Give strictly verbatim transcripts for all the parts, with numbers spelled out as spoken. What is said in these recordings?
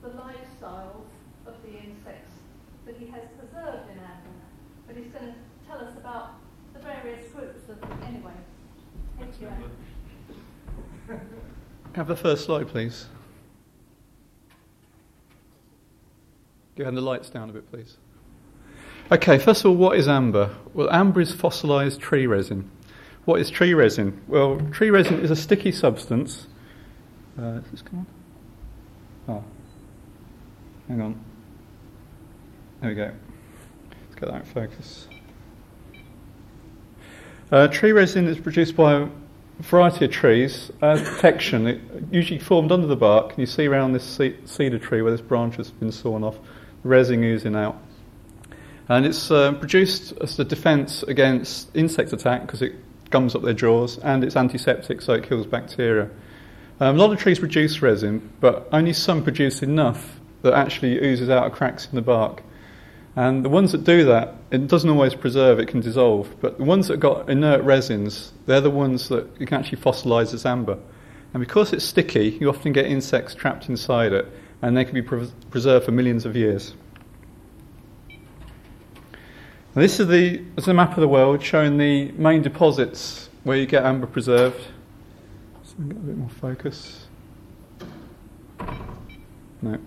the lifestyles of the insects that he has preserved in amber. But he's going to tell us about the various groups of them anyway. Thank you, Anne. Have the first slide, please. Go ahead and the lights down a bit, please. Okay, first of all, what is amber? Well, amber is fossilised tree resin. What is tree resin? Well, tree resin is a sticky substance. Uh, is this come on? Oh, hang on. There we go. Let's get that in focus. Uh, tree resin is produced by a variety of trees as protection. It usually formed under the bark, and you see around this cedar tree where this branch has been sawn off, resin oozing out. And it's uh, produced as a defence against insect attack because it gums up their jaws, and it's antiseptic, so it kills bacteria. Um, a lot of trees produce resin, but only some produce enough that actually oozes out of cracks in the bark. And the ones that do that, it doesn't always preserve, it can dissolve. But the ones that have got inert resins, they're the ones that you can actually fossilise as amber. And because it's sticky, you often get insects trapped inside it, and they can be pre- preserved for millions of years. And this is the this is a map of the world showing the main deposits where you get amber preserved. So we get a bit more focus. No.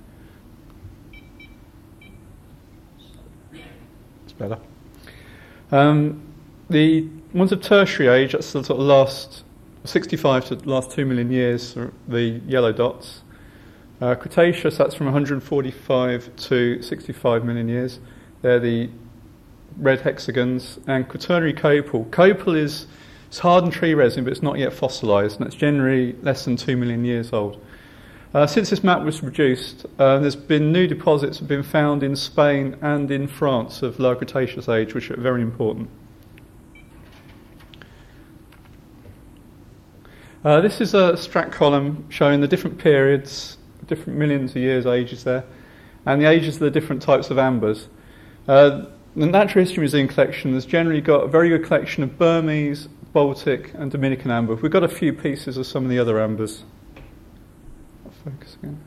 It's better. Um, the ones of tertiary age, that's the sort of last sixty-five to the last two million years, the yellow dots. Uh, Cretaceous, that's from one hundred forty-five to sixty-five million years. They're the red hexagons. And Quaternary copal. Copal is it's hardened tree resin, but it's not yet fossilised, and it's generally less than two million years old. Uh, since this map was produced, uh, there's been new deposits that have been found in Spain and in France of Lower Cretaceous age, which are very important. Uh, this is a Strack column showing the different periods, different millions of years ages there, and the ages of the different types of ambers. Uh, the Natural History Museum collection has generally got a very good collection of Burmese, Baltic and Dominican amber. We've got a few pieces of some of the other ambers. I'll focus again.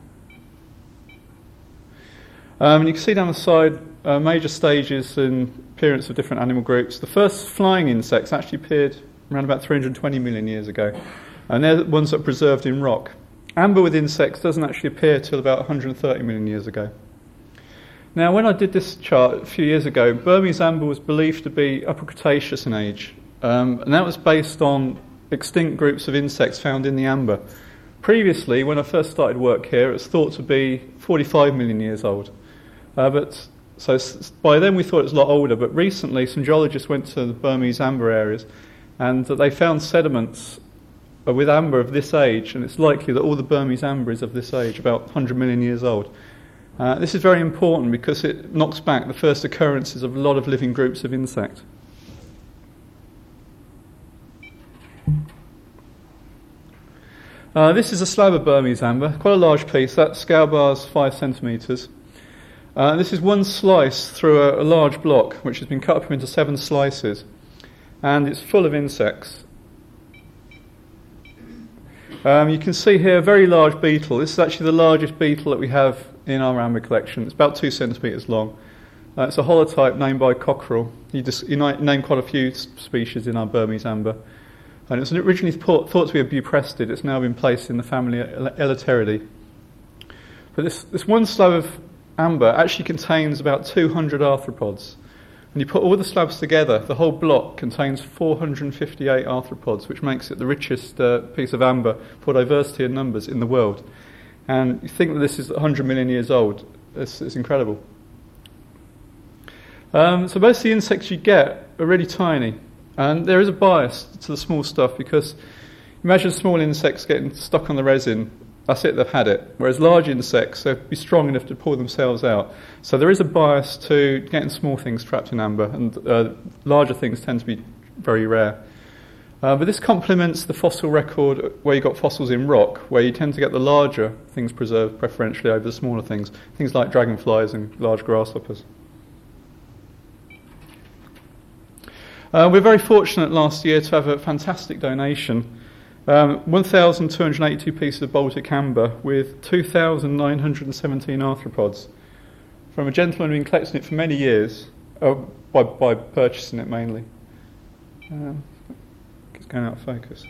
Um, and you can see down the side uh, major stages and appearance of different animal groups. The first flying insects actually appeared around about three hundred twenty million years ago, and they're the ones that are preserved in rock. Amber with insects doesn't actually appear till about one hundred thirty million years ago. Now, when I did this chart a few years ago, Burmese amber was believed to be Upper Cretaceous in age, um, and that was based on extinct groups of insects found in the amber. Previously, when I first started work here, it was thought to be forty-five million years old. Uh, but so s- by then we thought it was a lot older, but recently some geologists went to the Burmese amber areas, and they found sediments with amber of this age, and it's likely that all the Burmese amber is of this age, about one hundred million years old. Uh, this is very important because it knocks back the first occurrences of a lot of living groups of insect. Uh, this is a slab of Burmese amber, quite a large piece. That scale bar's five centimetres. Uh, this is one slice through a, a large block, which has been cut up into seven slices, and it's full of insects. Um, you can see here a very large beetle. This is actually the largest beetle that we have in our amber collection. It's about two centimetres long. Uh, it's a holotype named by Cockerell. He, just, he named quite a few species in our Burmese amber. And it was originally thought, thought to be a buprestid. It's now been placed in the family Elateridae. But this, this one slab of amber actually contains about two hundred arthropods. When you put all the slabs together, the whole block contains four hundred fifty-eight arthropods, which makes it the richest uh, piece of amber for diversity and numbers in the world. And you think that this is one hundred million years old. It's, it's incredible. Um, so most of the insects you get are really tiny. And there is a bias to the small stuff because imagine small insects getting stuck on the resin. That's it, they've had it. Whereas large insects, they'll be strong enough to pull themselves out. So there is a bias to getting small things trapped in amber, and uh, larger things tend to be very rare. Uh, but this complements the fossil record where you've got fossils in rock, where you tend to get the larger things preserved preferentially over the smaller things, things like dragonflies and large grasshoppers. Uh, we're very fortunate last year to have a fantastic donation. Um, one thousand two hundred eighty-two pieces of Baltic amber with two thousand nine hundred seventeen arthropods from a gentleman who'd been collecting it for many years, uh, by, by purchasing it mainly. Um, it's going out of focus.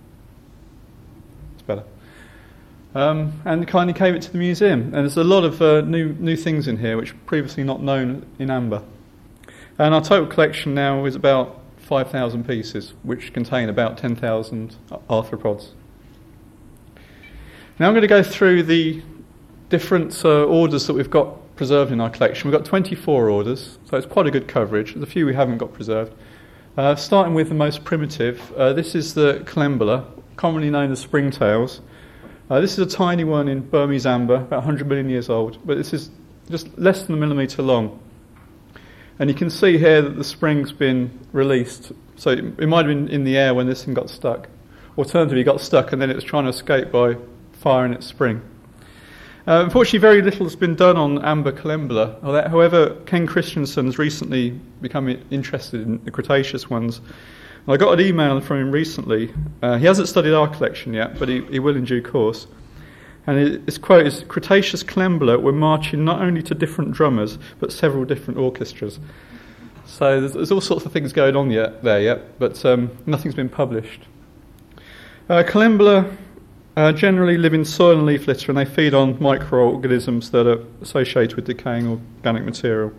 It's better. Um, and kindly gave it to the museum. And there's a lot of uh, new new things in here which were previously not known in amber. And our total collection now is about five thousand pieces, which contain about ten thousand arthropods. Now I'm going to go through the different uh, orders that we've got preserved in our collection. We've got twenty-four orders, so it's quite a good coverage. There's a few we haven't got preserved. Uh, starting with the most primitive, uh, this is the Collembola, commonly known as springtails. Uh, this is a tiny one in Burmese amber, about one hundred million years old, but this is just less than a millimetre long. And you can see here that the spring's been released, so it, it might have been in the air when this thing got stuck. Alternatively, it got stuck and then it was trying to escape by firing its spring. Uh, unfortunately, very little has been done on amber Collembola. However, Ken Christensen's recently become interested in the Cretaceous ones. And I got an email from him recently. Uh, he hasn't studied our collection yet, but he, he will in due course. And it, his quote is, "Cretaceous Collembola were marching not only to different drummers, but several different orchestras." So there's, there's all sorts of things going on yet, there yet, but um, nothing's been published. Uh, Collembola uh, generally live in soil and leaf litter, and they feed on microorganisms that are associated with decaying organic material.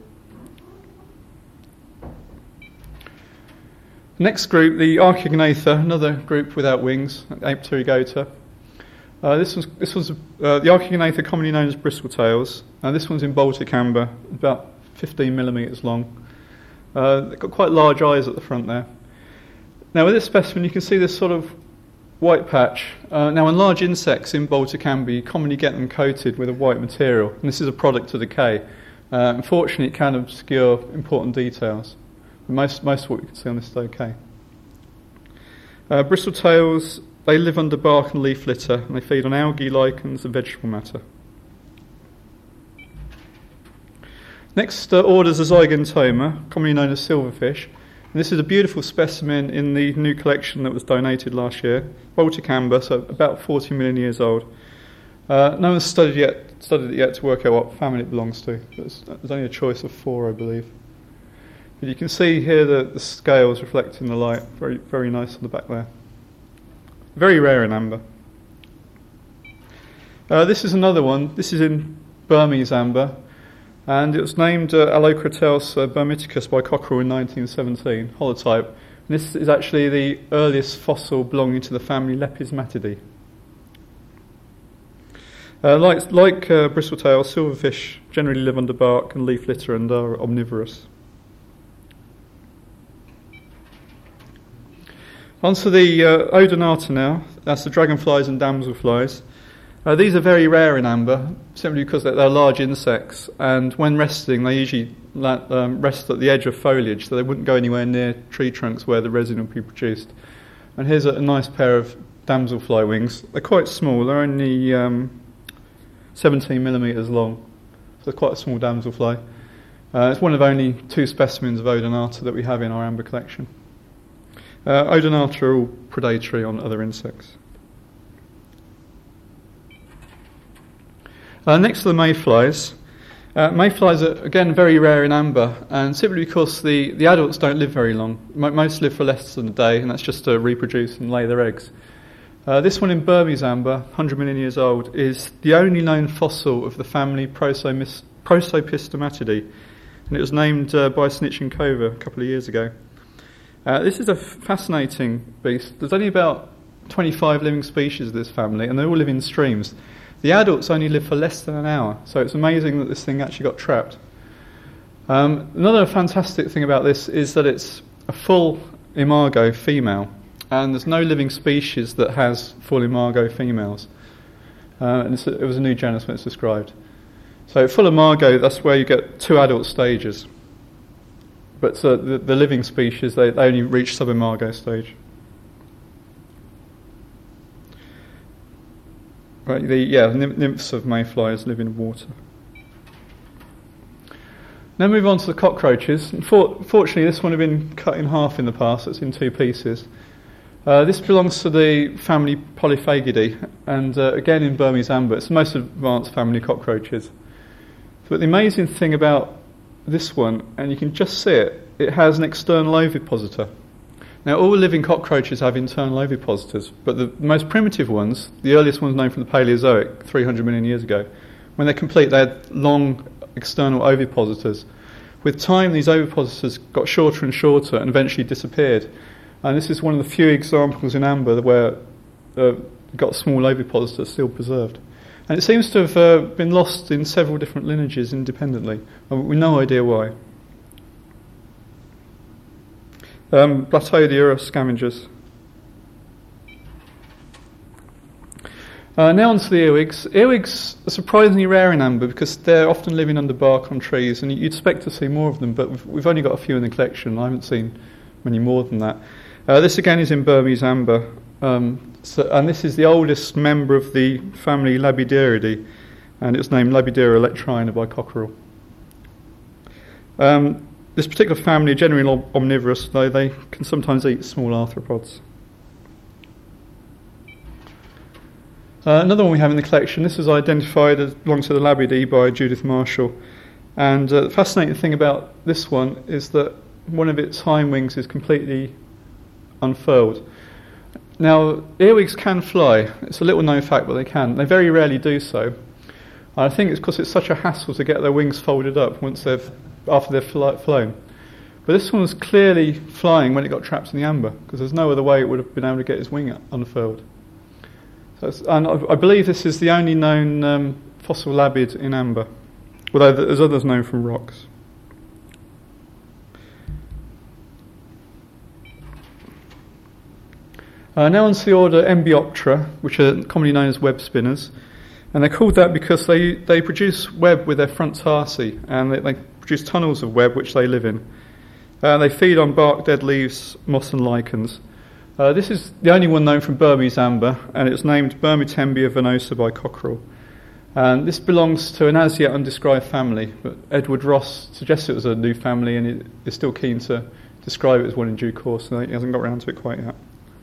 Next group, the Archaeognatha, another group without wings, Apterygota. Uh, this was this was uh, the Archaeognatha, commonly known as bristletails. Uh, this one's in Baltic amber, about fifteen millimetres long. Uh, they've got quite large eyes at the front there. Now with this specimen you can see this sort of white patch. Uh, now on large insects in Baltic amber you commonly get them coated with a white material, and this is a product of decay. Uh, unfortunately it can obscure important details. But most, most of what we can see on this is okay. Uh, bristletails, they live under bark and leaf litter, and they feed on algae, lichens and vegetable matter. Next uh, order is a Zygentoma, commonly known as silverfish. And this is a beautiful specimen in the new collection that was donated last year. Baltic amber, so about forty million years old. Uh, no one's studied, yet, studied it yet to work out what family it belongs to. There's, there's only a choice of four, I believe. But you can see here the, the scales reflecting the light, very very nice on the back there. Very rare in amber. Uh, this is another one. This is in Burmese amber, and it was named uh, Allocratels uh, burmiticus by Cockerell in nineteen seventeen, holotype. And this is actually the earliest fossil belonging to the family Lepismatidae. Uh, like like uh, bristletail, silverfish generally live under bark and leaf litter and are omnivorous. On to the uh, Odonata now. That's the dragonflies and damselflies. Uh, these are very rare in amber, simply because they're, they're large insects, and when resting they usually la- um, rest at the edge of foliage, so they wouldn't go anywhere near tree trunks where the resin would be produced. And here's a, a nice pair of damselfly wings. They're quite small, they're only um, seventeen millimetres long, so they're quite a small damselfly. Uh, it's one of only two specimens of Odonata that we have in our amber collection. Uh, Odonata are all predatory on other insects. Uh, next to the mayflies. Uh, mayflies are, again, very rare in amber, and simply because the, the adults don't live very long. M- most live for less than a day, and that's just to reproduce and lay their eggs. Uh, this one in Burmese amber, one hundred million years old, is the only known fossil of the family Prosomis- Prosopistomatidae, and it was named uh, by Snichenkova a couple of years ago. Uh, this is a f- fascinating beast. There's only about twenty-five living species of this family, and they all live in streams. The adults only live for less than an hour, so it's amazing that this thing actually got trapped. Um, another fantastic thing about this is that it's a full imago female, and there's no living species that has full imago females. Uh, and it's a, it was a new genus when it's described. So full imago, that's where you get two adult stages. But uh, the, the living species, they, they only reach subimago stage. Right, the yeah, nymph, nymphs of mayflies live in water. Now move on to the cockroaches. For, fortunately, this one had been cut in half in the past. It's in two pieces. Uh, this belongs to the family Polyphagidae, and uh, again in Burmese amber, it's the most advanced family of cockroaches. But the amazing thing about this one, and you can just see it, it has an external ovipositor. Now, all living cockroaches have internal ovipositors, but the most primitive ones, the earliest ones known from the Paleozoic, three hundred million years ago, when they're complete, they had long external ovipositors. With time, these ovipositors got shorter and shorter and eventually disappeared. And this is one of the few examples in amber where uh, got small ovipositors still preserved. And it seems to have uh, been lost in several different lineages independently. And we've no idea why. Um, Blattodea are scavengers. Uh, now on to the earwigs. Earwigs are surprisingly rare in amber because they're often living under bark on trees, and you'd expect to see more of them, but we've, we've only got a few in the collection. I haven't seen many more than that. Uh, this again is in Burmese amber, um, so, and this is the oldest member of the family Labidaridae, and it's named Labidera electrina by Cockerell. Um, this particular family are generally omnivorous, though they can sometimes eat small arthropods. Uh, another one we have in the collection, this was identified as belongs to the Labidae by Judith Marshall, and uh, the fascinating thing about this one is that one of its hind wings is completely unfurled. Now, earwigs can fly. It's a little known fact, but they can. They very rarely do so. And I think it's because it's such a hassle to get their wings folded up once they've after they've fly, flown. But this one was clearly flying when it got trapped in the amber, because there's no other way it would have been able to get its wing unfurled. So it's, and I, I believe this is the only known um, fossil labid in amber, although there's others known from rocks. Uh, now on to the order Embioptera, which are commonly known as web spinners. And they're called that because they, they produce web with their front tarsi, and they, they produce tunnels of web which they live in. Uh, they feed on bark, dead leaves, moss and lichens. Uh, this is the only one known from Burmese amber, and it's named Burmitembia venosa by Cockerell. And this belongs to an as yet undescribed family, but Edward Ross suggests it was a new family, and he is still keen to describe it as one in due course, and he hasn't got around to it quite yet.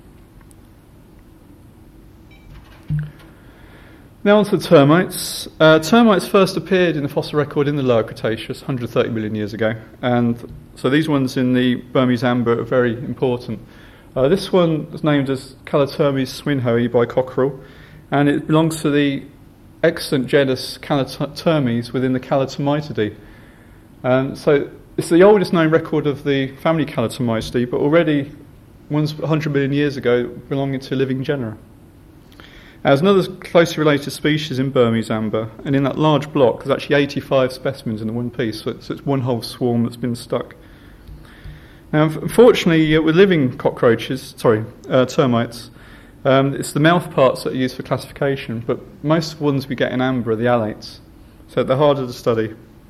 Now on to the termites. Uh, termites first appeared in the fossil record in the Lower Cretaceous, one hundred thirty million years ago, and so these ones in the Burmese amber are very important. Uh, this one is named as Calatermes swinhoe by Cockerell, and it belongs to the excellent genus Calatermes within the Calatomytidae. And so it's the oldest known record of the family Calatomytidae, but already ones one hundred million years ago belonging to living genera. There's another closely related species in Burmese amber, and in that large block there's actually eighty-five specimens in the one piece, so it's, it's one whole swarm that's been stuck. Now, unfortunately, uh, with living cockroaches, sorry, uh, termites, um, it's the mouth parts that are used for classification, but most ones we get in amber are the alates, so they're harder to study.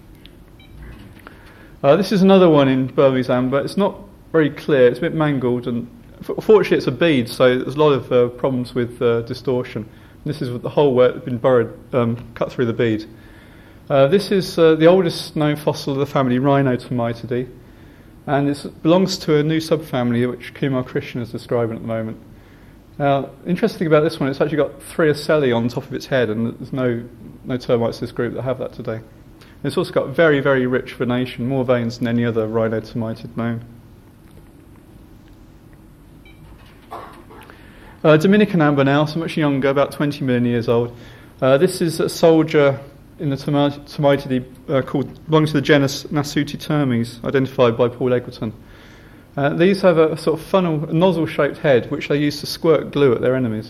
Uh, this is another one in Burmese amber. It's not very clear, it's a bit mangled, and fortunately it's a bead, so there's a lot of uh, problems with uh, distortion. And this is the hole where it's been burrowed, um, cut through the bead. Uh, this is uh, the oldest known fossil of the family Rhinotomytidae, and it belongs to a new subfamily which Kumar Krishnan is describing at the moment. Now, interesting about this one, it's actually got three ocelli on top of its head, and there's no, no termites in this group that have that today. And it's also got very, very rich venation, more veins than any other rhinotomytid known. Uh, Dominican amber now, so much younger, about twenty million years old. Uh, this is a soldier in the Tomytidae uh, called, belongs to the genus Nasutitermes, identified by Paul Eggleton. Uh, these have a, a sort of funnel, a nozzle-shaped head, which they use to squirt glue at their enemies.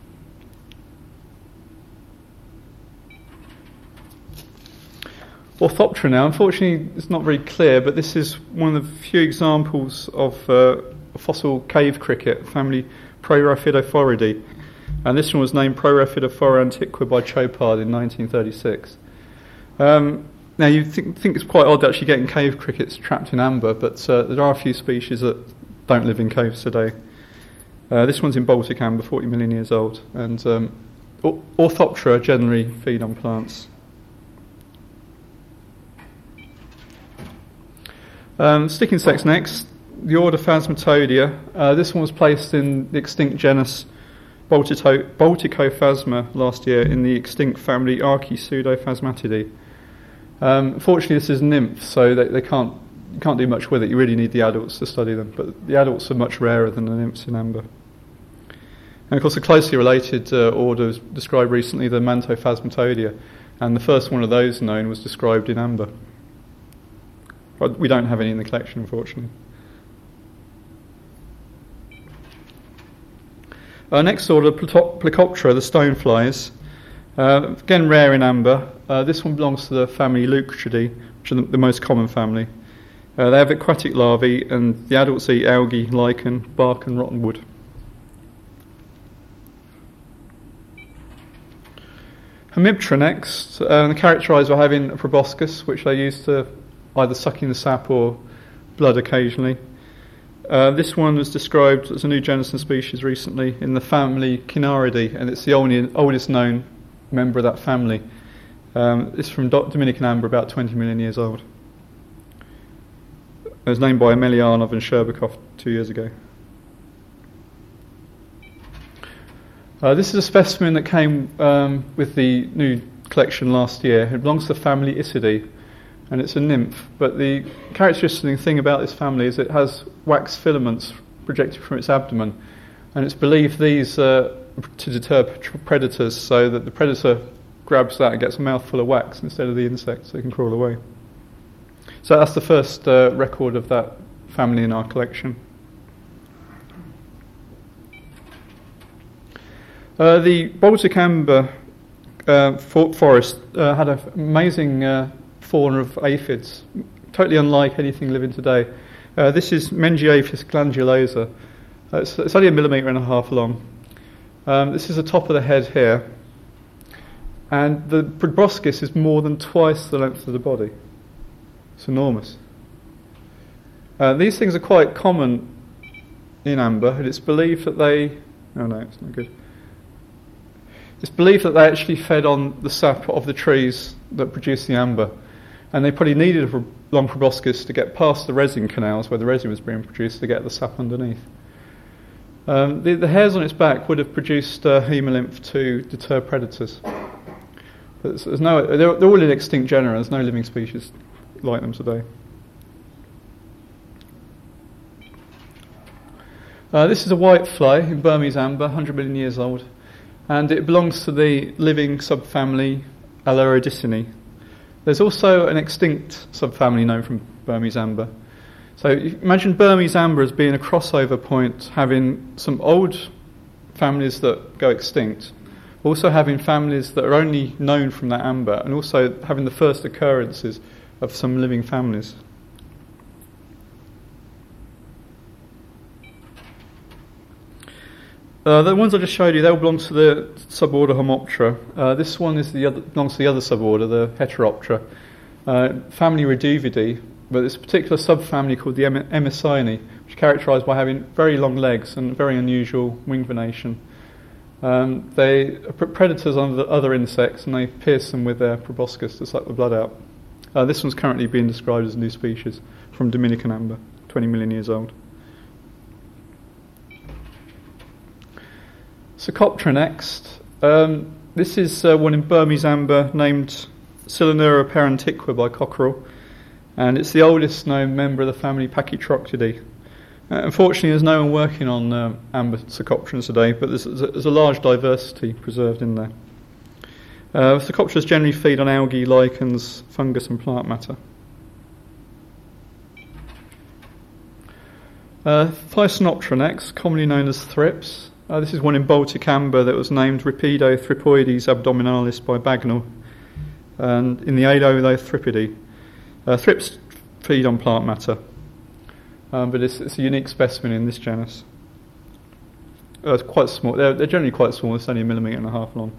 Orthoptera now, unfortunately it's not very clear, but this is one of the few examples of uh, a fossil cave cricket, family Proraphidophoridea, and this one was named Proraphidophora antiqua by Chopard in nineteen thirty-six. Um, now you think, think it's quite odd actually getting cave crickets trapped in amber, but uh, there are a few species that don't live in caves today. Uh, this one's in Baltic amber, forty million years old, and um, Orthoptera generally feed on plants. Um, stick insects next. the order Phasmatodea. Uh, this one was placed in the extinct genus Baltito- Balticophasma last year in the extinct family Archipseudophasmatidae. Um, unfortunately, this is nymph, so they, they can't you can't do much with it. You really need the adults to study them, but the adults are much rarer than the nymphs in amber. And of course, a closely related uh, order was described recently, the Mantophasmatodea, and the first one of those known was described in amber. But we don't have any in the collection, unfortunately. Our next order, Plecoptera, the stoneflies. Uh, again, rare in amber. Uh, this one belongs to the family Leucotridae, which are the, the most common family. Uh, they have aquatic larvae, and the adults eat algae, lichen, bark, and rotten wood. Hemiptera next. Uh, they're characterised by having a proboscis, which they use to either sucking the sap or blood occasionally. Uh, this one was described as a new genus and species recently in the family Cynaridae, and it's the only, oldest known member of that family. Um, it's from Do- Dominican amber, about twenty million years old. It was named by Emelianov and Sherbakov two years ago. Uh, this is a specimen that came um, with the new collection last year. It belongs to the family Isidae, and it's a nymph. But the characteristic thing about this family is it has wax filaments projected from its abdomen, and it's believed these uh, to deter predators, so that the predator grabs that and gets a mouthful of wax instead of the insect, so it can crawl away. So that's the first uh, record of that family in our collection. Uh, the Baltic amber uh, for- forest uh, had an amazing uh, fauna of aphids, totally unlike anything living today. Uh, this is Mengiophis glandulosa. Uh, it's, it's only a millimetre and a half long. Um, this is the top of the head here, and the proboscis is more than twice the length of the body. It's enormous. Uh, these things are quite common in amber, and it's believed that they... Oh no, it's not good. It's believed that they actually fed on the sap of the trees that produce the amber, and they probably needed a long proboscis to get past the resin canals where the resin was being produced to get the sap underneath. Um, the, the hairs on its back would have produced uh, hemolymph to deter predators. But there's no, they're, they're all in extinct genera. There's no living species like them today. Uh, this is a white fly in Burmese amber, one hundred million years old, and it belongs to the living subfamily Alerodicinae. There's also an extinct subfamily known from Burmese amber. So imagine Burmese amber as being a crossover point, having some old families that go extinct, also having families that are only known from that amber, and also having the first occurrences of some living families. Uh, the ones I just showed you, they all belong to the suborder Homoptera. Uh, this one is the other, belongs to the other suborder, the Heteroptera. Uh, family Reduvidae, but there's a particular subfamily called the em- Emicinae, which is characterised by having very long legs and very unusual wing venation. Um, they are predators on the other insects, and they pierce them with their proboscis to suck the blood out. Uh, this one's currently being described as a new species from Dominican amber, twenty million years old. Pseucoptera next. Um, this is uh, one in Burmese amber named Silanura parantiqua by Cockerell, and it's the oldest known member of the family Pachytroctidae. Uh, unfortunately, there's no one working on uh, amber Pseucopterans today, but there's, there's a large diversity preserved in there. Uh, Pseucopteras generally feed on algae, lichens, fungus and plant matter. Uh, Thysanoptera next, commonly known as thrips. Uh, this is one in Baltic amber that was named Rhipidothripoides abdominalis by Bagnall, and in the Aeolothrippidae. Uh, thrips feed on plant matter, um, but it's, it's a unique specimen in this genus. Uh, it's quite small. They're, they're generally quite small. It's only a millimetre and a half long.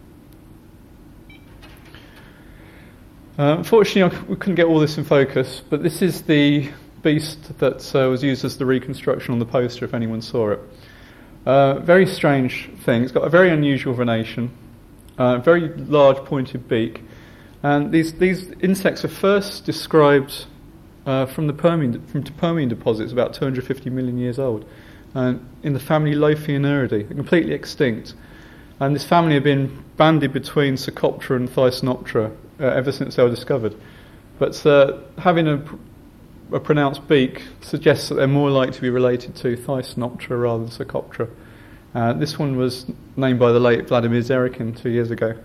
Uh, unfortunately, I, we couldn't get all this in focus, but this is the beast that uh, was used as the reconstruction on the poster, if anyone saw it. Uh, very strange thing. It's got a very unusual venation, uh, very large pointed beak, and these these insects are first described uh, from the Permian, from Permian deposits about two hundred fifty million years old, and in the family Lophianuridae, completely extinct. And this family have been banded between Secoptera and Thysanoptera uh, ever since they were discovered. But uh, having a, a pronounced beak suggests that they're more likely to be related to Thysanoptera rather than Secoptera. Uh, this one was named by the late Vladimir Zerikin two years ago.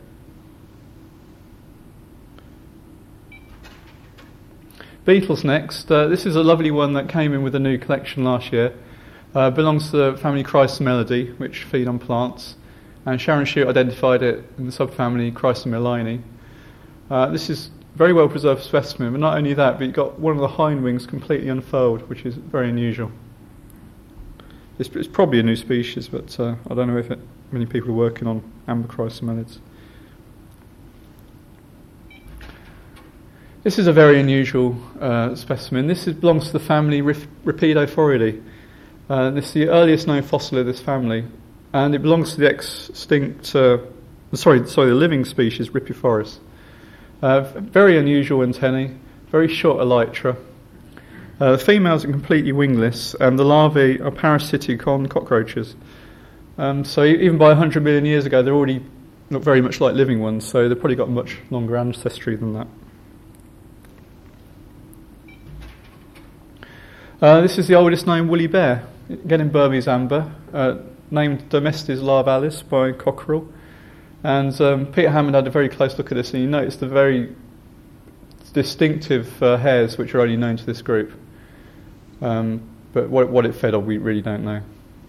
Beetles next. Uh, this is a lovely one that came in with a new collection last year. Uh, belongs to the family Chrysomelidae, which feed on plants. And Sharon Shute identified it in the subfamily Chrysomeline. Uh, this is a very well preserved specimen, but not only that, but you've got one of the hind wings completely unfurled, which is very unusual. It's, it's probably a new species, but uh, I don't know if it, many people are working on amber chrysomelids. This is a very unusual uh, specimen. This is, belongs to the family Rif- Rhipidophoridae. Uh, this is the earliest known fossil of this family, and it belongs to the extinct, uh, sorry, sorry, the living species Rhipiphorus. Uh, very unusual antennae, very short elytra. Uh, the females are completely wingless, and the larvae are parasitic on cockroaches. Um, so even by one hundred million years ago, they're already not very much like living ones, so they've probably got much longer ancestry than that. Uh, this is the oldest known woolly bear, again in Burmese amber, uh, named Domestes larvalis by Cockerell. And um, Peter Hammond had a very close look at this, and you notice the very distinctive uh, hairs which are only known to this group. Um, but what, what it fed on, we really don't know.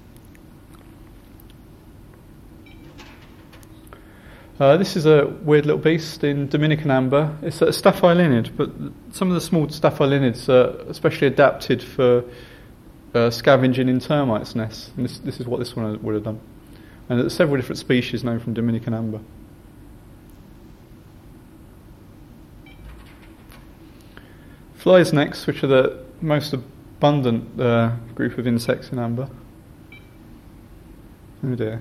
Uh, this is a weird little beast in Dominican amber. It's a staphyliniid, but some of the small staphylinids are especially adapted for uh, scavenging in termites' nests. And this, this is what this one would have done. And there's several different species known from Dominican amber. Flies next, which are the most abundant uh, group of insects in amber. Oh dear.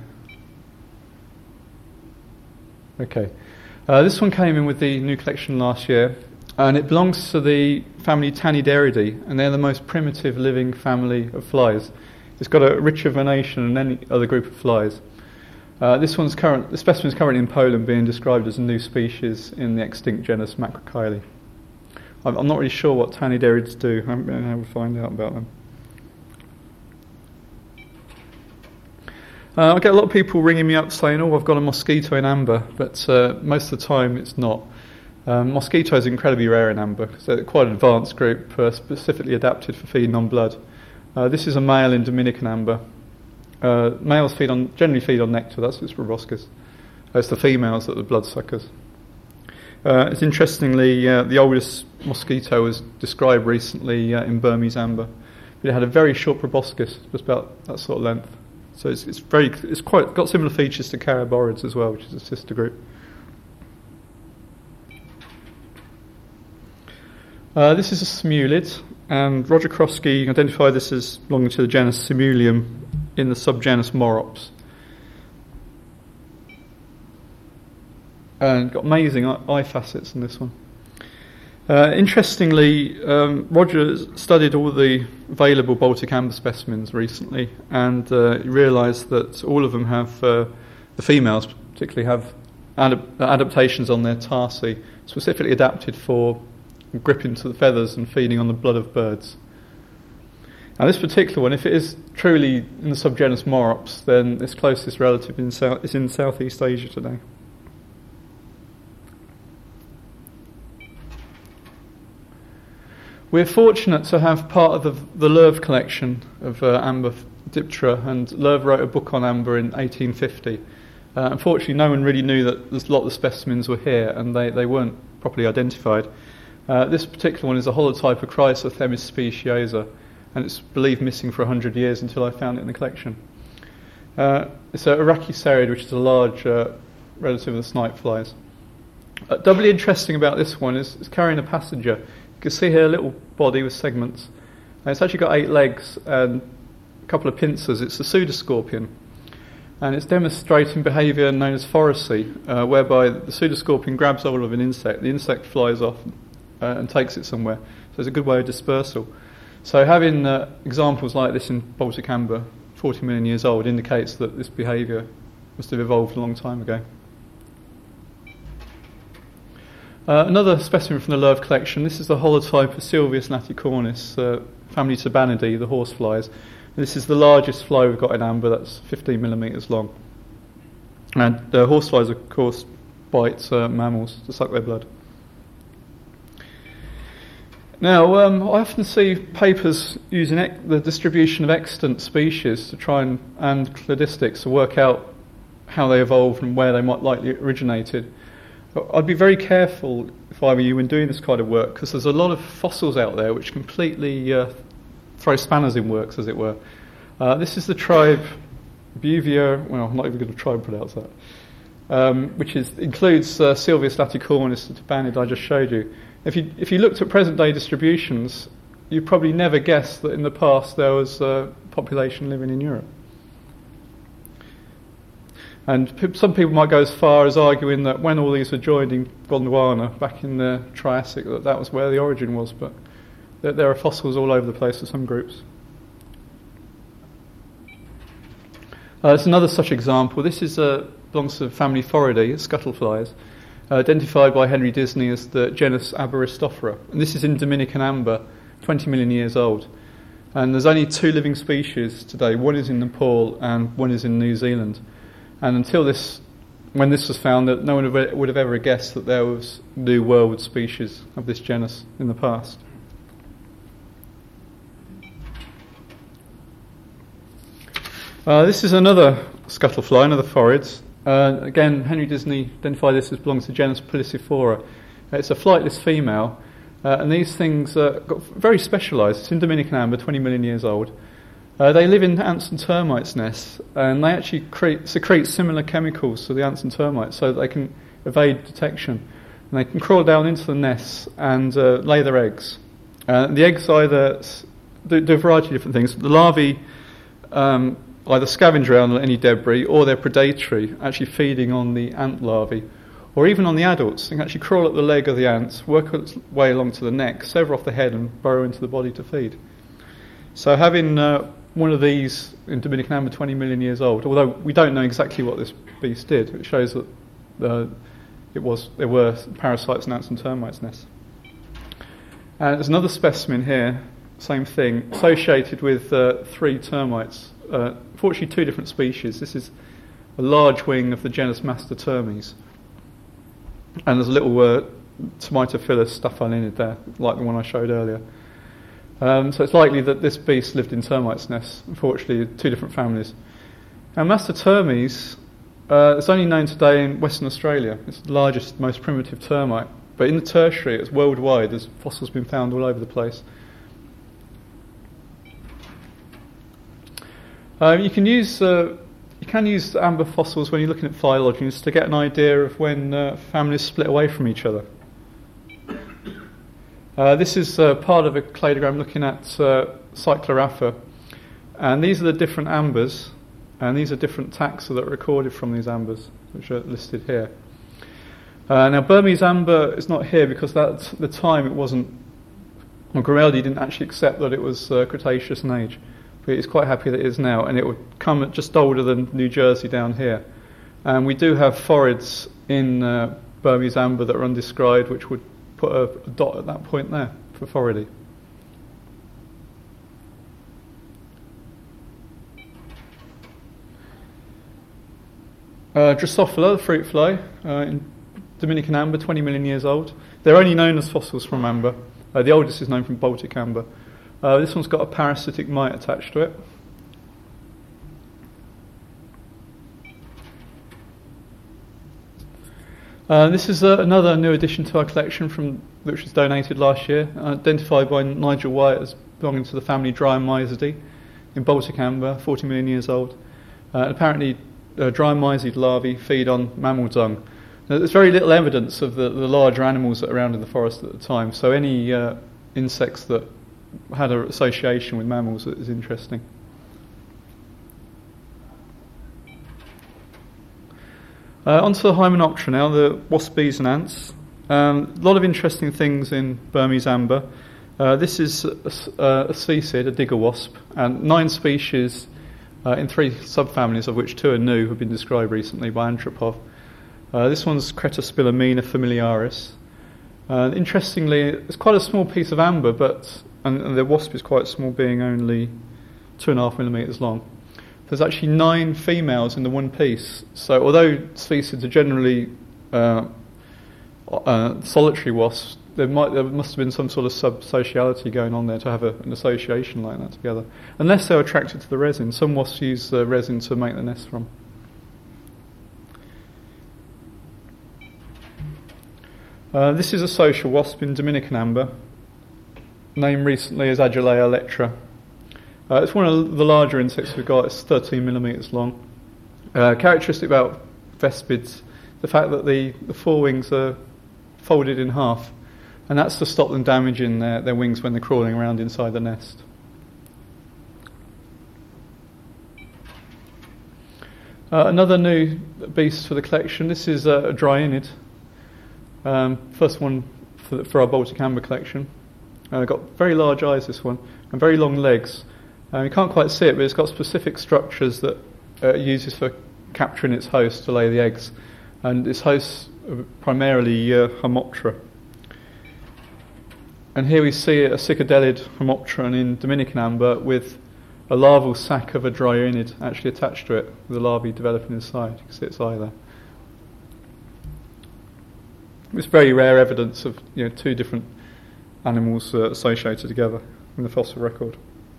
Okay. Uh, this one came in with the new collection last year, and it belongs to the family Tanidaridae, and they're the most primitive living family of flies. It's got a richer venation than any other group of flies. Uh, this one's current. The specimen is currently in Poland, being described as a new species in the extinct genus Macrochyli. I'm, I'm not really sure what Tanidarids do. I haven't been able to find out about them. Uh, I get a lot of people ringing me up saying, "Oh, I've got a mosquito in amber," but uh, most of the time it's not. Um, mosquitoes are incredibly rare in amber because they're quite an advanced group, uh, specifically adapted for feeding on blood. Uh, this is a male in Dominican amber. Uh, males feed on generally feed on nectar. That's its proboscis. Uh, it's the females that are the bloodsuckers. Uh, it's interestingly uh, the oldest mosquito was described recently uh, in Burmese amber. But it had a very short proboscis, just about that sort of length. So it's, it's very, it's quite got similar features to Caraborids as well, which is a sister group. Uh, this is a Simulid, and Roger Krosky identified this as belonging to the genus Simulium in the subgenus Morops. And got amazing eye facets in this one. Uh, interestingly, um, Roger studied all the available Baltic amber specimens recently, and uh, he realised that all of them have, uh, the females particularly have adap- adaptations on their tarsi, specifically adapted for gripping to the feathers and feeding on the blood of birds. Now this particular one, if it is truly in the subgenus Morops, then its closest relative in South, is in Southeast Asia today. We're fortunate to have part of the, the Lerve collection of uh, amber Diptera, and Lerve wrote a book on amber in eighteen fifty. Uh, unfortunately, no one really knew that a lot of the specimens were here, and they, they weren't properly identified. Uh, this particular one is a holotype of Chrysothemis speciosa, and it's believed missing for one hundred years until I found it in the collection. Uh, it's a Arachicerid, which is a large uh, relative of the snipe flies. Uh, doubly interesting about this one is it's carrying a passenger. You can see here a little body with segments. And it's actually got eight legs and a couple of pincers. It's a pseudoscorpion. And it's demonstrating behaviour known as phoracy, uh, whereby the pseudoscorpion grabs hold of an insect, the insect flies off, uh, and takes it somewhere. So it's a good way of dispersal. So having uh, examples like this in Baltic amber, forty million years old, indicates that this behaviour must have evolved a long time ago. Uh, another specimen from the Loeb collection. This is the holotype of Sylvius laticornis, uh, family Tabanidae, the horseflies. This is the largest fly we've got in amber. That's fifteen millimetres long. And uh, horseflies, of course, bite uh, mammals to suck their blood. Now, um, I often see papers using ec- the distribution of extant species to try and, and cladistics to work out how they evolved and where they might likely originated. I'd be very careful, if I were you, when doing this kind of work, because there's a lot of fossils out there which completely uh, throw spanners in works, as it were. Uh, this is the tribe Buvia, well, I'm not even going to try and pronounce that, um, which is, includes uh, Sylvius laticornis, the Tabanid I just showed you. If you if you looked at present-day distributions, you'd probably never guess that in the past there was a population living in Europe. And p- some people might go as far as arguing that when all these were joined in Gondwana back in the Triassic, that that was where the origin was, but there, there are fossils all over the place for some groups. Uh, it's another such example. This is uh, belongs to the family Phoridae, scuttleflies, uh, identified by Henry Disney as the genus Aberistophora. And this is in Dominican amber, twenty million years old. And there's only two living species today. One is in Nepal and one is in New Zealand. And until this, when this was found, that no one would have ever guessed that there was New World species of this genus in the past. Uh, this is another scuttlefly, another phorids. Uh, again, Henry Disney identified this as belongs to genus Peliciphora. It's a flightless female, uh, and these things uh, got very specialised. It's in Dominican amber, twenty million years old. Uh, they live in ants and termites' nests, and they actually create, secrete similar chemicals to the ants and termites so that they can evade detection. And they can crawl down into the nests and uh, lay their eggs. Uh, the eggs either do, do a variety of different things. The larvae um, either scavenge around any debris, or they're predatory, actually feeding on the ant larvae. Or even on the adults, they can actually crawl up the leg of the ants, work its way along to the neck, sever off the head and burrow into the body to feed. So having uh, one of these in Dominican amber, twenty million years old, although we don't know exactly what this beast did, it shows that uh, it was there were parasites in ants and termites' nests. And there's another specimen here, same thing, associated with uh, three termites. Uh, fortunately, two different species. This is a large wing of the genus Mastotermes. And there's a little uh, Tomatophilus staphylinid there, like the one I showed earlier. Um, so it's likely that this beast lived in termites' nests, unfortunately, two different families. Now, Mastotermes uh, is only known today in Western Australia. It's the largest, most primitive termite. But in the tertiary, it's worldwide. There's fossils been found all over the place. Uh, you can use uh, you can use amber fossils when you're looking at phylogenies to get an idea of when uh, families split away from each other. Uh, this is uh, part of a cladogram looking at uh, Cyclorapha, and these are the different ambers, and these are different taxa that are recorded from these ambers, which are listed here. Uh, now, Burmese amber is not here because at the time it wasn't. Well, Grimaldi didn't actually accept that it was uh, Cretaceous in age, but he's quite happy that it is now, and it would come at just older than New Jersey down here. And we do have phorids in uh, Burmese amber that are undescribed, which would put a, a dot at that point there for Phoridae. Uh, Drosophila, the fruit fly, uh, in Dominican amber, twenty million years old. They're only known as fossils from amber. Uh, the oldest is known from Baltic amber. Uh, this one's got a parasitic mite attached to it. Uh, this is uh, another new addition to our collection from which was donated last year, uh, identified by Nigel White as belonging to the family Dryomyzidae in Baltic amber, forty million years old. Uh, and apparently, uh, Dryomyzid larvae feed on mammal dung. Now, there's very little evidence of the, the larger animals that are around in the forest at the time, so any uh, insects that had an association with mammals is interesting. Uh, onto the Hymenoptera now, the wasp, bees and ants. Um, a lot of interesting things in Burmese amber. Uh, this is a, a, a spheecid, a digger wasp, and nine species uh, in three subfamilies, of which two are new, have been described recently by Antropov. Uh, this one's Cretospilomena familiaris. Uh, interestingly, it's quite a small piece of amber, but and, and the wasp is quite small, being only two and a half millimetres long. There's actually nine females in the one piece. So although spheecids are generally uh, uh, solitary wasps, there might there must have been some sort of sub-sociality going on there to have a, an association like that together. Unless they're attracted to the resin. Some wasps use the resin to make the nest from. Uh, this is a social wasp in Dominican amber, named recently as Agilea electra. Uh, it's one of the larger insects we've got. It's thirteen millimetres long. Uh, characteristic about vespids, the fact that the, the forewings are folded in half, and that's to stop them damaging their, their wings when they're crawling around inside the nest. Uh, another new beast for the collection. This is uh, a Dryinid. Um, first one for, the, for our Baltic amber collection. Uh, got very large eyes, this one, and very long legs. Uh, you can't quite see it, but it's got specific structures that uh, it uses for capturing its host to lay the eggs. And its hosts are primarily uh, Homoptera. And here we see a Cicadelid Homopteron in Dominican amber with a larval sac of a Dryinid actually attached to it, with the larvae developing inside. You can see its eye there. It's very rare evidence of you know two different animals uh, associated together in the fossil record.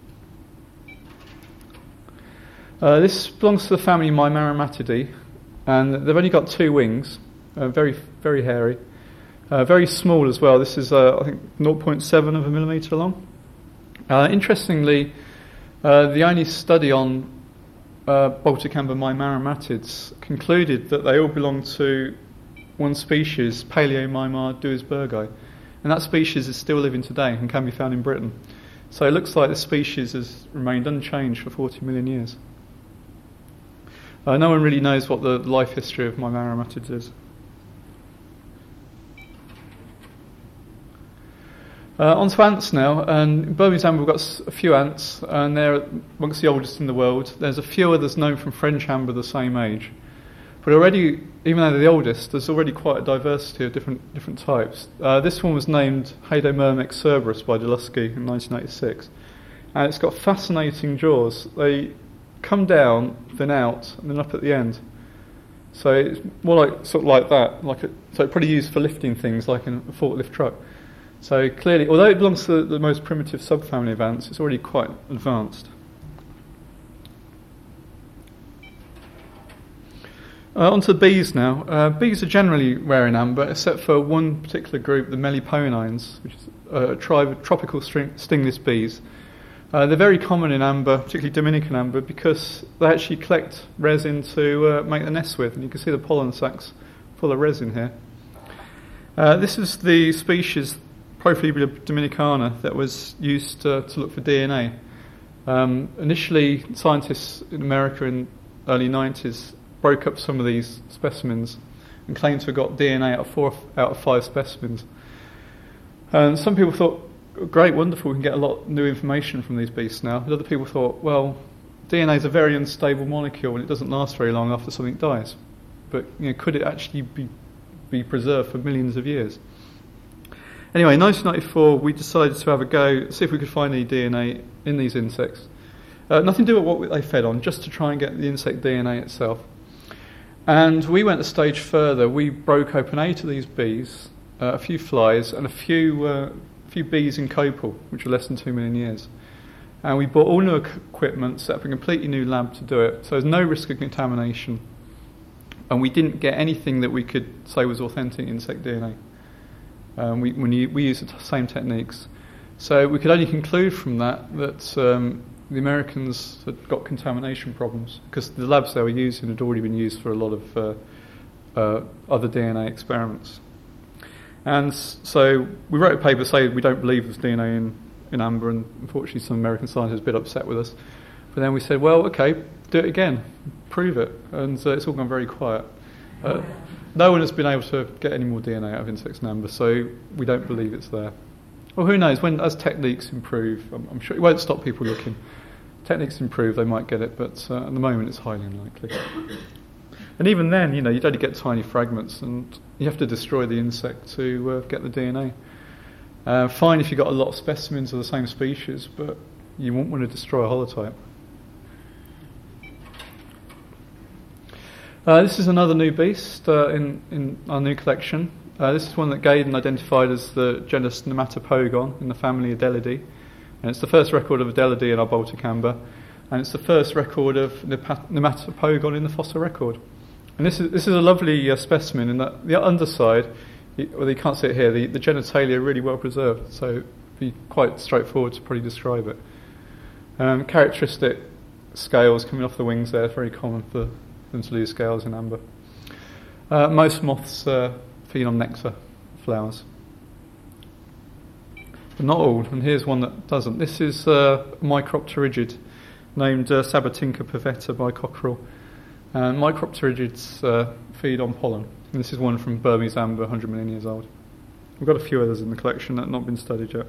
Uh, this belongs to the family Meimaramatidae, and they've only got two wings, uh, very very hairy, uh, very small as well. This is uh, I think zero point seven of a millimetre long. Uh, interestingly, uh, the only study on uh, Baltic amber Meimaramatids concluded that they all belong to one species, Paleomymar duisburgi, and that species is still living today and can be found in Britain. So it looks like the species has remained unchanged for forty million years. Uh, no one really knows what the life history of Meimaramatids is. Uh, on to ants now, and in Burmese amber we've got a few ants, and they're amongst the oldest in the world. There's a few others known from French amber the same age. But already, even though they're the oldest, there's already quite a diversity of different different types. Uh, this one was named Haedomyrmex cerberus by Delusky in nineteen eighty-six. And it's got fascinating jaws. They come down, then out, and then up at the end. So it's more like sort of like that. Like a, so it's probably used for lifting things, like in a forklift truck. So clearly, although it belongs to the, the most primitive subfamily of ants, it's already quite advanced. Uh, on to the bees now. Uh, bees are generally rare in amber, except for one particular group, the Meliponines, which is a tribe of tropical string- stingless bees. Uh, they're very common in amber, particularly Dominican amber, because they actually collect resin to uh, make the nests with, and you can see the pollen sacs full of resin here. Uh, this is the species Prophlebia dominicana that was used uh, to look for D N A. Um, initially, scientists in America in the early nineties broke up some of these specimens and claimed to have got D N A out of four out of five specimens. And some people thought, great, wonderful, we can get a lot of new information from these beasts now. But other people thought, well, D N A is a very unstable molecule and it doesn't last very long after something dies. But you know, could it actually be be preserved for millions of years? Anyway, in nineteen ninety-four, we decided to have a go, see if we could find any D N A in these insects. Uh, nothing to do with what they fed on, just to try and get the insect D N A itself. And we went a stage further. We broke open eight of these bees, uh, a few flies, and a few uh, few bees in copal, which are less than two million years. And we bought all new equipment, set up a completely new lab to do it, so there's no risk of contamination. And we didn't get anything that we could say was authentic insect D N A. Um, we, when you, we used the same techniques. So we could only conclude from that that um, the Americans had got contamination problems, because the labs they were using had already been used for a lot of uh, uh, other D N A experiments. And so we wrote a paper saying we don't believe there's D N A in, in amber, and unfortunately some American scientists are a bit upset with us. But then we said, well, okay, do it again, prove it. And uh, it's all gone very quiet. Uh, no one has been able to get any more D N A out of insects in amber, so we don't believe it's there. Well, who knows? When as techniques improve, I'm, I'm sure it won't stop people looking. Techniques improve, they might get it, but uh, at the moment it's highly unlikely. And even then, you know, you'd only get tiny fragments, and you have to destroy the insect to uh, get the D N A. Uh, fine if you've got a lot of specimens of the same species, but you won't want to destroy a holotype. Uh, this is another new beast uh, in, in our new collection. Uh, this is one that Gaydon identified as the genus Nematopogon in the family Adelidae. And it's the first record of Adelidae in our Baltic amber. And it's the first record of Nematopogon in the fossil record. And this is this is a lovely uh, specimen in that the underside, well, you can't see it here, the, the genitalia are really well preserved. So it'd be quite straightforward to probably describe it. Um, characteristic scales coming off the wings there, very common for them to lose scales in amber. Uh, most moths uh, feed on nectar flowers, but not all, and here's one that doesn't. This is uh, a Micropterygid named uh, Sabatinka pavetta by Cockerell. And Micropterygids uh, feed on pollen, and this is one from Burmese amber, one hundred million years old. We've got a few others in the collection that have not been studied yet.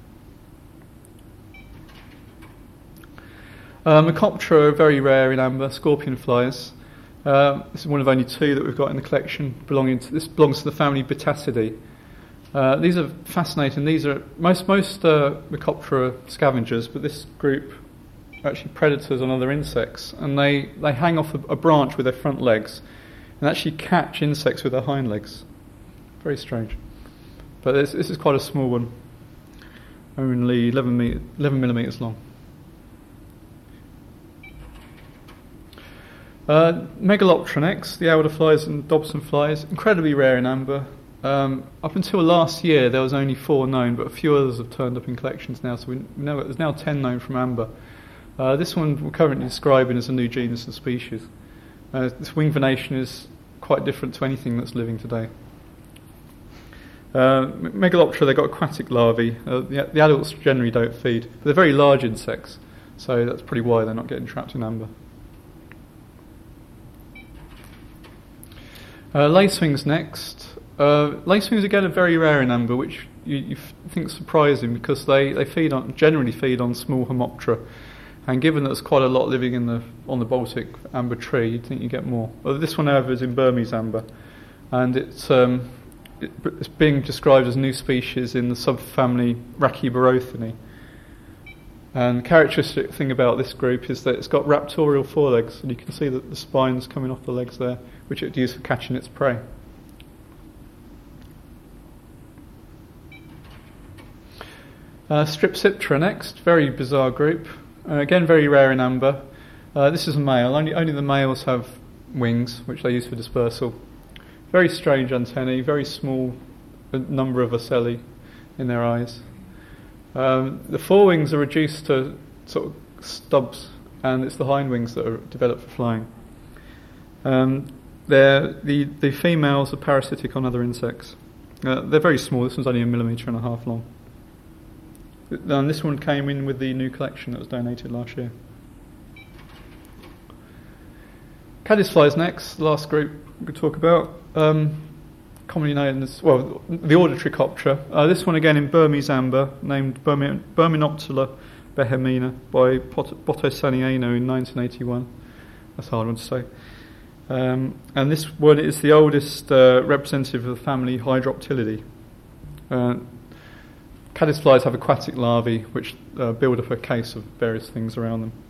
Uh, Mecoptera are very rare in amber, scorpion flies. Uh, this is one of only two that we've got in the collection. Belonging to, this belongs to the family Betacidae. Uh, these are fascinating. These are most most uh, Mecoptera are scavengers, but this group are actually predators on other insects, and they, they hang off a, a branch with their front legs and actually catch insects with their hind legs. Very strange. But this, this is quite a small one, only eleven, me- eleven millimetres long. Uh, Megaloptera next, the elder flies and Dobson flies, incredibly rare in amber. Um, up until last year there was only four known, but a few others have turned up in collections now, so we know there's now ten known from amber. Uh, this one we're currently describing as a new genus and species. Uh, this wing venation is quite different to anything that's living today. Uh, Megaloptera, they've got aquatic larvae. Uh, the, the adults generally don't feed, but they're very large insects, so that's probably why they're not getting trapped in amber. Uh, lacewings next. Uh, lacewings again are very rare in amber, which you, you f- think is surprising because they, they feed on generally feed on small Homoptera, and given that there's quite a lot living in the on the Baltic amber tree, you'd think you get more. Well, this one, however, is in Burmese amber, and it's um, it, it's being described as a new species in the subfamily Rachybarothinae. And the characteristic thing about this group is that it's got raptorial forelegs, and you can see that the spines coming off the legs there, which it used for catching its prey. Uh, Stripsiptera next, very bizarre group. Uh, again, very rare in amber. Uh, this is a male. Only, only the males have wings, which they use for dispersal. Very strange antennae, very small number of ocelli in their eyes. Um, the forewings are reduced to sort of stubs, and it's the hindwings that are developed for flying. Um, they're, the, the females are parasitic on other insects. Uh, they're very small. This one's only a millimetre and a half long. And this one came in with the new collection that was donated last year. Caddisflies next, the last group we could talk about. Um, commonly known as, well, the order Trichoptera. Uh, this one again in Burmese amber, named Burmin- Burminoptera behemina by Pot- Bottosaniano in nineteen eighty-one. That's a hard one to say. Um, and this one is the oldest uh, representative of the family Hydroptylidae. Uh, Caddisflies have aquatic larvae which uh, build up a case of various things around them.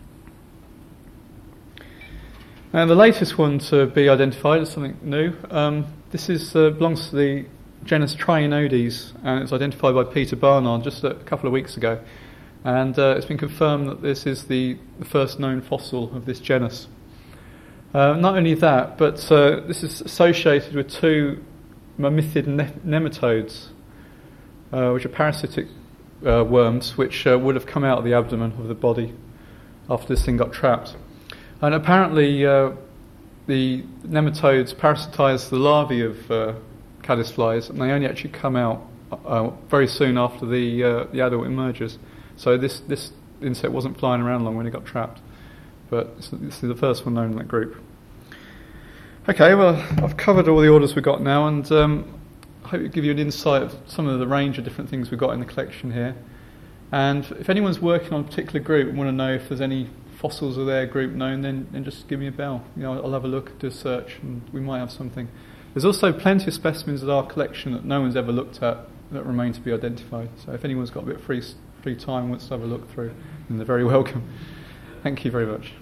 And the latest one to be identified as something new. Um, this is uh, belongs to the genus Trianodes, and it's identified by Peter Barnard just a couple of weeks ago. And uh, it's been confirmed that this is the, the first known fossil of this genus. Uh, not only that, but uh, this is associated with two mammithid ne- nematodes, uh, which are parasitic uh, worms, which uh, would have come out of the abdomen of the body after this thing got trapped. And apparently uh, the nematodes parasitise the larvae of uh, caddisflies, and they only actually come out uh, very soon after the uh, the adult emerges. So this, this insect wasn't flying around long when it got trapped. But this is the first one known in that group. Okay, well, I've covered all the orders we've got now, and um, I hope it give you an insight of some of the range of different things we've got in the collection here. And if anyone's working on a particular group and want to know if there's any fossils of their group known, then, then just give me a bell. You know, I'll have a look, do a search, and we might have something. There's also plenty of specimens in our collection that no one's ever looked at that remain to be identified. So if anyone's got a bit of free, free time, wants to have a look through, then they're very welcome. Thank you very much.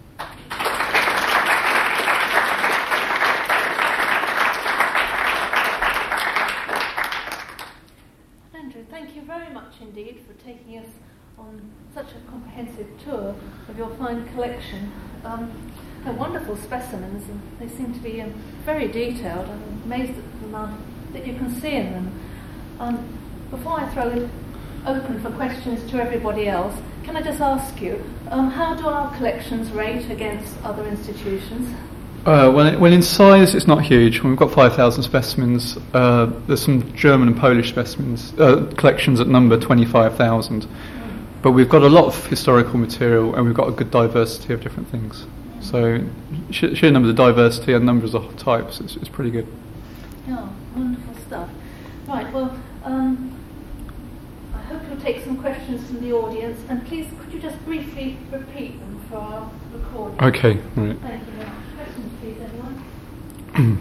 Andrew, thank you very much indeed for taking us on such a comprehensive tour of your fine collection. Um, they're wonderful specimens, and they seem to be um, very detailed. I'm amazed at the amount that you can see in them. Um, before I throw it open for questions to everybody else, can I just ask you, um, how do our collections rate against other institutions? Uh, well, well, in size, it's not huge. We've got five thousand specimens. Uh, there's some German and Polish specimens, uh, collections that number twenty-five thousand. Mm. But we've got a lot of historical material, and we've got a good diversity of different things. Mm. So, sheer, sheer number of diversity and numbers of types, it's, it's pretty good. Oh, wonderful stuff. Right, well, um, I hope you'll take some questions from the audience, and please, could you just briefly repeat them for our recording? Okay, right. Thank you very much. Questions, please, everyone?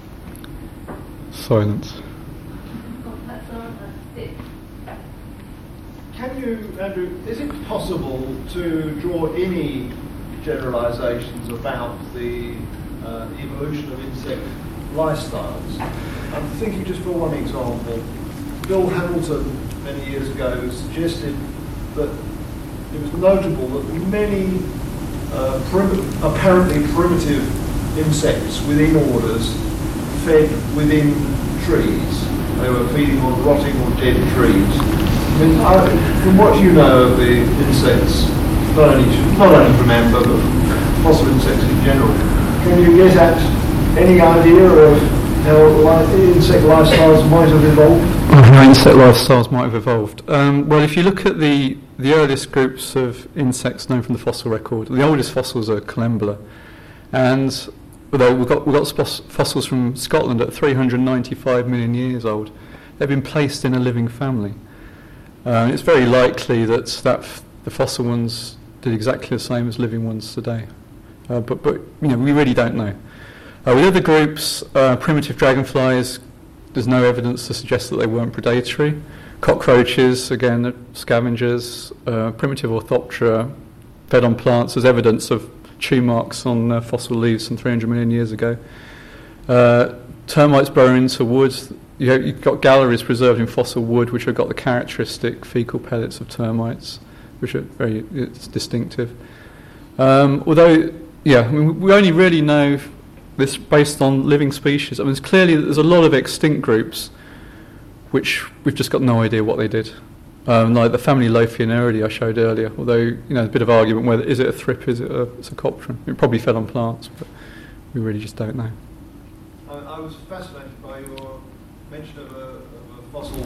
Silence. Oh, that's all, that's it. Can you, Andrew, is it possible to draw any generalisations about the uh, evolution of insect lifestyles? I'm thinking just for one example, Bill Hamilton many years ago suggested that it was notable that many uh, prim- apparently primitive insects within orders fed within trees. They were feeding on rotting or dead trees. I mean, I, from what you know of the insects, not only, not only from amber, but from fossil insects in general, can you get at any idea of how life, insect lifestyles might have evolved? How insect lifestyles might have evolved. Um, well, if you look at the, the earliest groups of insects known from the fossil record, the oldest fossils are Collembola. And although we've got, we've got fossils from Scotland at three hundred ninety-five million years old, they've been placed in a living family. Uh, it's very likely that, that f- the fossil ones did exactly the same as living ones today. Uh, but, but you know, we really don't know. Uh, with other groups, uh, primitive dragonflies, there's no evidence to suggest that they weren't predatory. Cockroaches, again, are scavengers. Uh, primitive Orthoptera fed on plants. There's evidence of chew marks on uh, fossil leaves from three hundred million years ago. Uh, termites burrow into wood. You have, you've got galleries preserved in fossil wood, which have got the characteristic fecal pellets of termites, which are very it's distinctive. Um, although, yeah, I mean, we only really know this based on living species. I mean, it's clearly there's a lot of extinct groups which we've just got no idea what they did. Um, like the family Lothianuridae I showed earlier, although, you know, there's a bit of argument whether is it a thrip, is it a, it's a coptron. It probably fed on plants, but we really just don't know. I, I was fascinated by your mention of a, of a fossil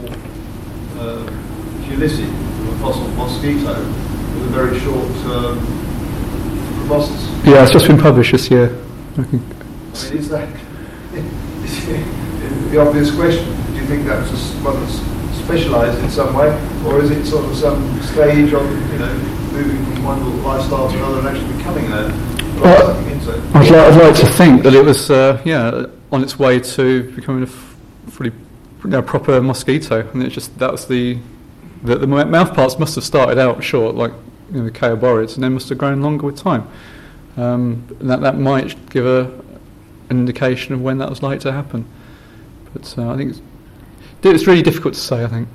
uh, culicid, a fossil mosquito, with a very short um, proboscis. Yeah, it's just been published this year. I think. I mean, is that is the obvious question? Do you think that was a, one that's specialised in some way, or is it sort of some stage on, you know, moving from one lifestyle to another and actually becoming a life-sucking insect? I'd, li- I'd like to think that it was, uh, yeah, on its way to becoming a f- fully you know, proper mosquito, and it's just that was the the, the mouth parts must have started out short, like you know, the chaerborids, and then must have grown longer with time. Um, and that that might give a an indication of when that was likely to happen. But uh, I think it's, it's really difficult to say, I think.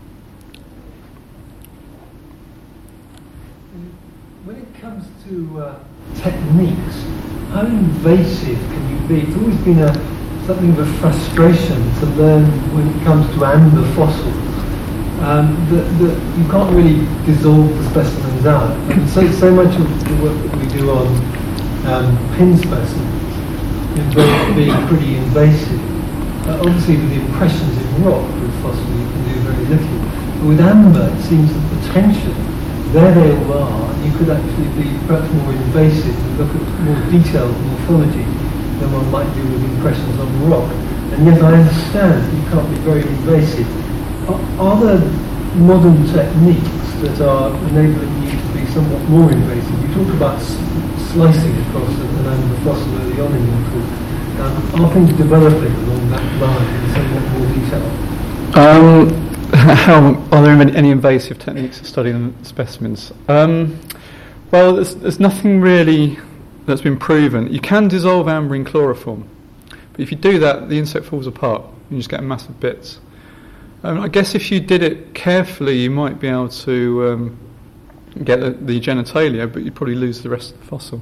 When it comes to uh, techniques, how invasive can you be? It's always been a, something of a frustration to learn when it comes to amber fossils. Um, that, that you can't really dissolve the specimens out. And so, so much of the work that we do on um, pin specimens involves being pretty invasive. Uh, obviously with the impressions in rock with fossils you can do very little. But with amber it seems the potential, there they all are, you could actually be perhaps more invasive and look at more detailed morphology than one might do with impressions on rock. And yet I understand that you can't be very invasive. Are, are there modern techniques that are enabling you to be somewhat more invasive? You talked about s- slicing across an amber fossil early on in your talk. Um, are things developing along that line in somewhat more detail? Um, how, are there any, any invasive techniques of studying specimens? Um, well, there's, there's nothing really that's been proven. You can dissolve amber in chloroform, but if you do that, the insect falls apart. You just get massive bits. Um, I guess if you did it carefully, you might be able to um, get the, the genitalia, but you'd probably lose the rest of the fossil.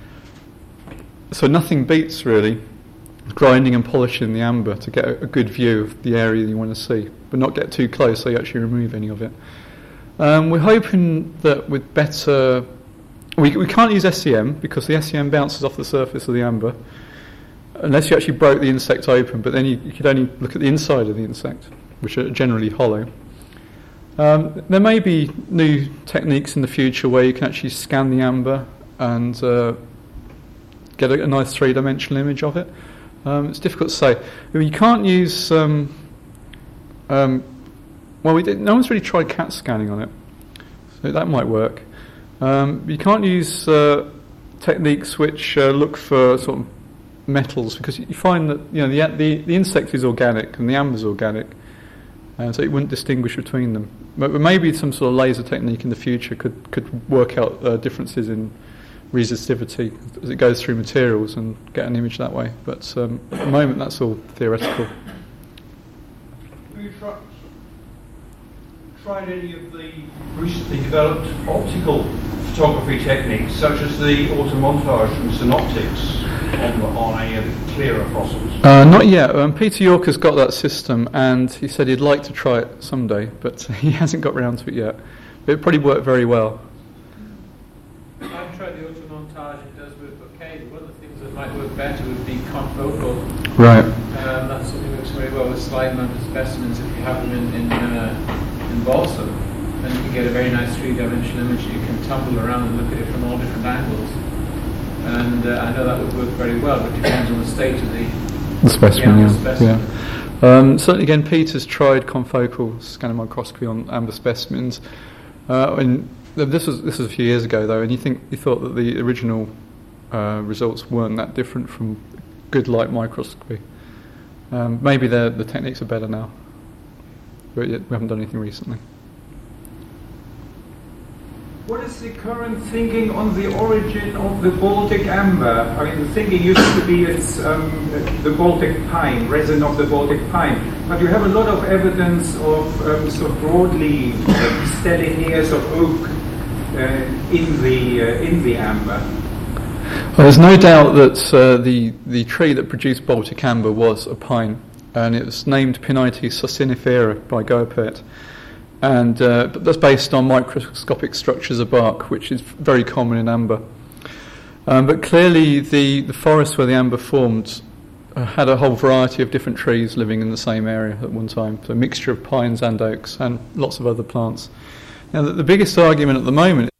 So nothing beats really grinding and polishing the amber to get a, a good view of the area you want to see, but not get too close so you actually remove any of it. Um, we're hoping that with better... We, we can't use S E M because the S E M bounces off the surface of the amber unless you actually broke the insect open, but then you, you could only look at the inside of the insect, which are generally hollow. Um, there may be new techniques in the future where you can actually scan the amber and uh, get a, a nice three-dimensional image of it. Um, it's difficult to say. I mean, you can't use... Um, um, well, we did, no one's really tried CAT scanning on it, so that might work. Um, you can't use uh, techniques which uh, look for sort of metals, because you find that you know the, the, the insect is organic and the amber is organic, and so it wouldn't distinguish between them. But maybe some sort of laser technique in the future could, could work out uh, differences in resistivity as it goes through materials and get an image that way. But um, at the moment, that's all theoretical. Have you tried, tried any of the recently developed optical photography techniques, such as the automontage and synoptics on, on a uh, clearer fossils? Uh, not yet. Um, Peter York has got that system, and he said he'd like to try it someday, but he hasn't got round to it yet. But it probably worked very well. I've tried the automontage, it does work okay. One of the things that might work better would be confocal. Right. Um, that's something that works very well with slide mounted specimens if you have them in in, uh, in balsam. Then you can get a very nice three-dimensional image. You can tumble around and look at it from all different angles. And uh, I know that would work very well, but it depends on the state of the, the specimen. the Yeah. specimen. yeah. Um, certainly, again, Peter's tried confocal scanning microscopy on amber specimens. Uh, and this was this was a few years ago, though, and you think you thought that the original uh, results weren't that different from good light microscopy. Um, maybe the the techniques are better now, but yet we haven't done anything recently. What is the current thinking on the origin of the Baltic amber? I mean, the thinking used to be it's um, the Baltic pine, resin of the Baltic pine. But you have a lot of evidence of um, sort of broadleaf, uh, stellinears of oak uh, in the uh, in the amber. Well, there's no doubt that uh, the the tree that produced Baltic amber was a pine, and it was named Pinnites succinifera by Goapert. And uh, that's based on microscopic structures of bark, which is very common in amber. Um, but clearly the, the forest where the amber formed uh, had a whole variety of different trees living in the same area at one time, so a mixture of pines and oaks and lots of other plants. Now the, the biggest argument at the moment